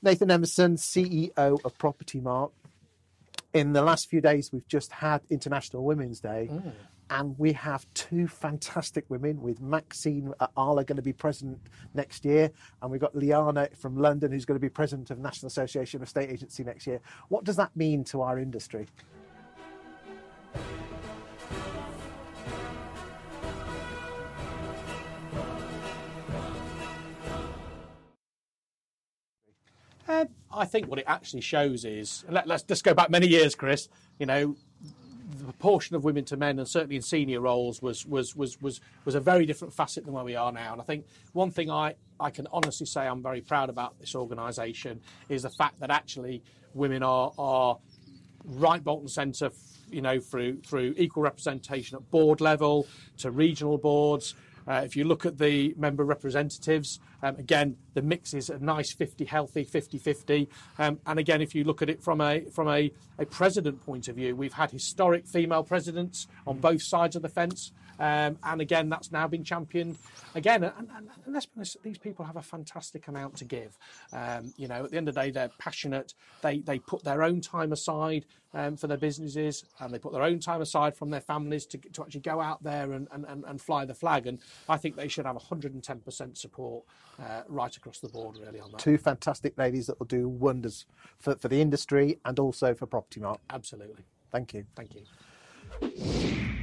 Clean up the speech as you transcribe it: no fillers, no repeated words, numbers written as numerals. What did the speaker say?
Nathan Emerson, CEO of Property Mark. In the last few days, we've just had International Women's Day, and we have two fantastic women, with Maxine at Arla going to be president next year, and we've got Liana from London who's going to be president of National Association of Estate Agency next year. What does that mean to our industry? I think what it actually shows is, let's just go back many years, Chris, you know, the proportion of women to men, and certainly in senior roles, was a very different facet than where we are now. And I think one thing I can honestly say I'm very proud about this organisation is the fact that actually women are right bolt and centre, you know, through equal representation at board level to regional boards. If you look at the member representatives, again, the mix is a nice 50 healthy, 50-50. And again, if you look at it from a president point of view, we've had historic female presidents on both sides of the fence. And again, that's now been championed again. And let's be honest, these people have a fantastic amount to give. You know, at the end of the day, they're passionate. They put their own time aside for their businesses, and they put their own time aside from their families to actually go out there and fly the flag. And I think they should have 110% support right across the board, really, on that. Two fantastic ladies that will do wonders for the industry and also for Property Mark. Absolutely. Thank you. Thank you.